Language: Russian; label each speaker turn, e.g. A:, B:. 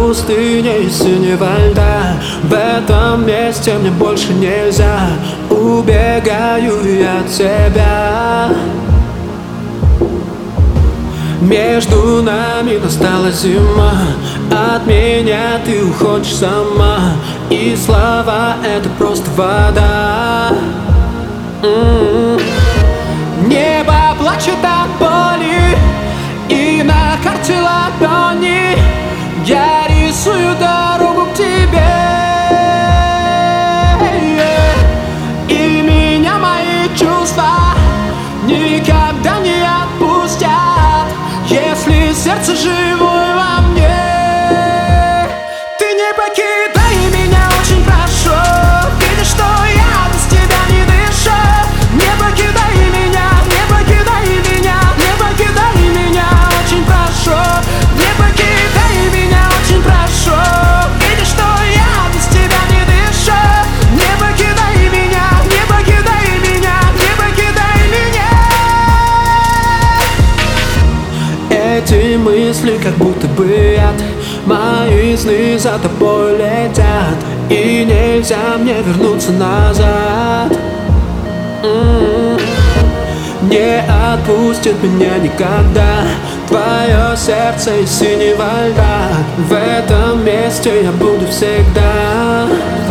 A: пустыне синего льда. В этом месте мне больше нельзя. Убегаю я от тебя. Между нами настала зима. От меня ты уходишь сама. И слова — это просто вода. Небо плачет от боли, и на карте ладони я рисую дорогу к тебе. И меня мои чувства никогда не отпустят, если сердце живое во мне. Ты не покидай меня, очень прошу. Видишь, что я без тебя не дышу. Не покидай меня, не покидай меня, не покидай меня, очень прошу. Не покидай меня, очень прошу. Видишь, что я без тебя не дышу. Не покидай меня, не покидай меня, не покидай меня. Эти мысли как будто бы яд. Мои сны за тобой летят, и нельзя мне вернуться назад. Не отпустит меня никогда твое сердце из синего льда. В этом месте я буду всегда.